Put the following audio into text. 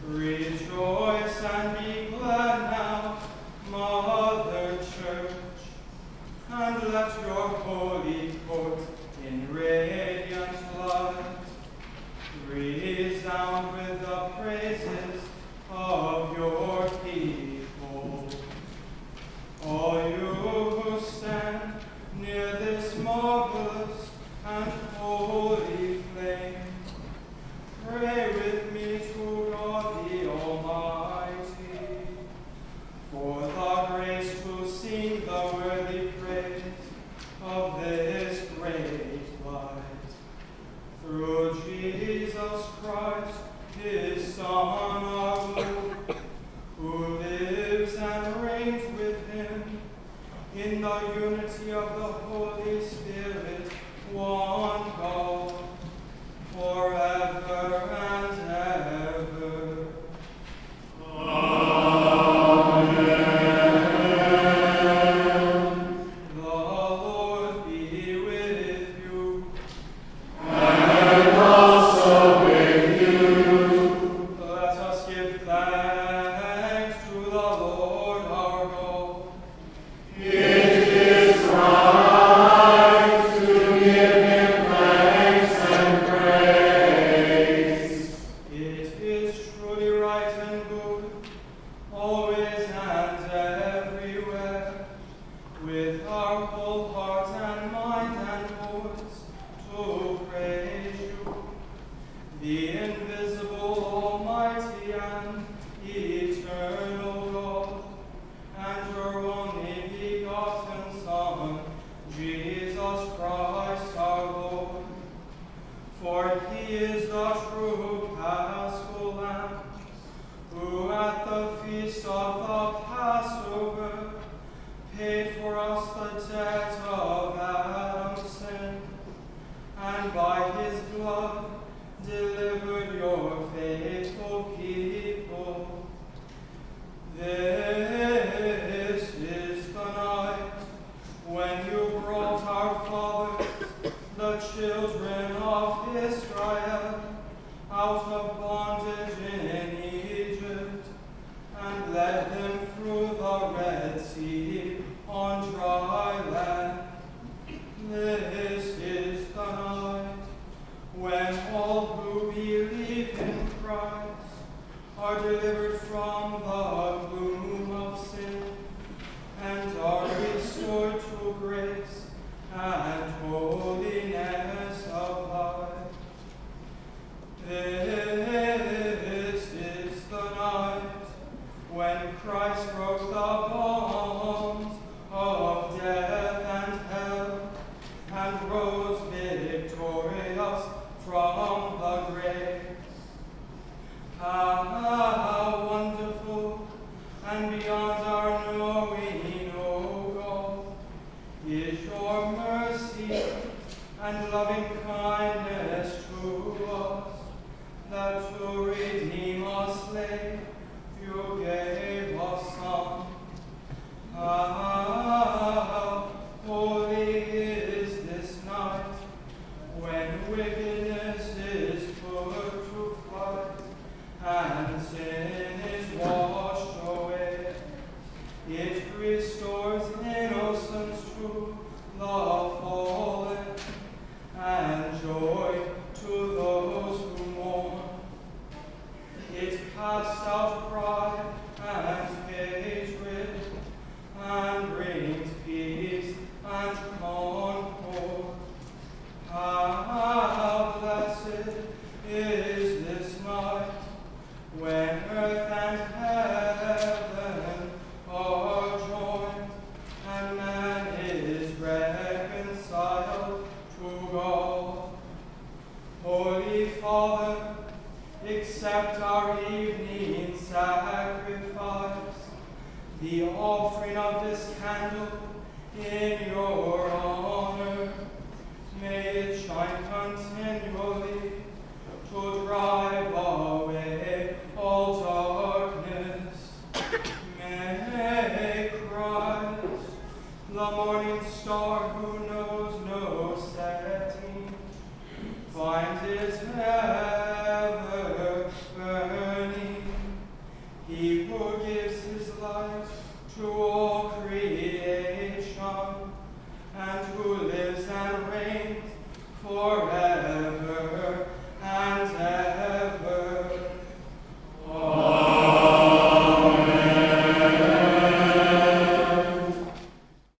Rejoice and be glad now, Mother Church, and let your holy court in radiant light resound with the praises of your people. All you who stand near this marvelous and holy flame, pray with me to God the Almighty for the grace to sing the worthy praise of this great light. Through Jesus Christ, his Son, our Lord, who lives and reigns with him in the unity of the Holy Spirit, one God, forever and ever. Amen. The Lord be with you. And also with you. Let us give thanks to the Lord our God. It is right to give him thanks and praise. It is truly right and good, always and everywhere, with our whole heart and mind and voice, to praise you, the invisible, almighty, and eternal God, and your only begotten Son, Jesus Christ our Lord. For he is the true Paschal Lamb, who at the feast of the Passover paid for us the debt of Adam's sin, and by his blood delivered your faithful people. This is the night when you brought our fathers, the children of Israel, out of bondage in Egypt, and led them through the Red Sea on dry land. This is the night when all who believe in Christ are delivered from the gloom of sin and are restored to grace and holiness of life. This is the night when Christ broke the bonds of death and hell and rose victorious from the grave. How wonderful and beyond our knowing, O God, is your mercy and loving kindness to us, that to redeem a slave you gave a son. How holy is this night, when wickedness is put to flight and sin is washed away. It restores innocence to the fallen and joy to those who mourn. It casts out pride and hatred and brings peace and concord. How blessed is this night, when earth and heaven are joined, and man is reconciled to God. Holy Father, accept our evening sacrifice, the offering of this candle in your honor. May it shine continually to drive away all darkness. May Christ, the morning star who knows no setting, find his ever burning He who gives his light to all creation, and who lives and reigns forever.